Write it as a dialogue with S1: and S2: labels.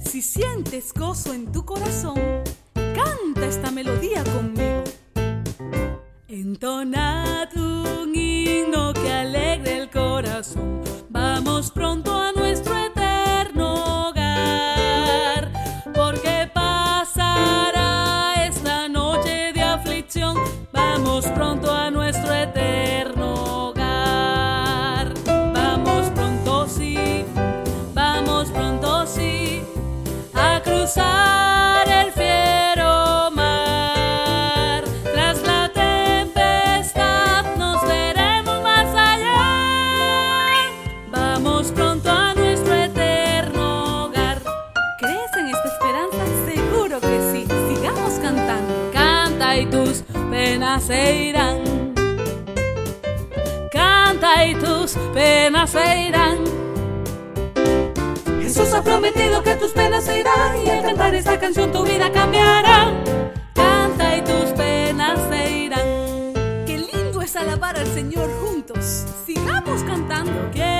S1: Si sientes gozo en tu corazón, canta esta melodía conmigo. Entonad un himno que alegre el corazón. Vamos pronto a nuestro eterno hogar, porque pasará esta noche de aflicción. Vamos pronto a nuestro eterno hogar. Vamos pronto sí, a cruzar el fiero mar. Tras la tempestad nos veremos más allá. Vamos pronto a nuestro eterno hogar. ¿Crees en esta esperanza? Seguro que sí. Sigamos cantando. Canta y tus penas se irán. Canta y tus penas se irán. Jesús ha prometido que tus penas se irán, y al cantar esta canción tu vida cambiará. Canta y tus penas se irán. Qué lindo es alabar al Señor juntos. Sigamos cantando.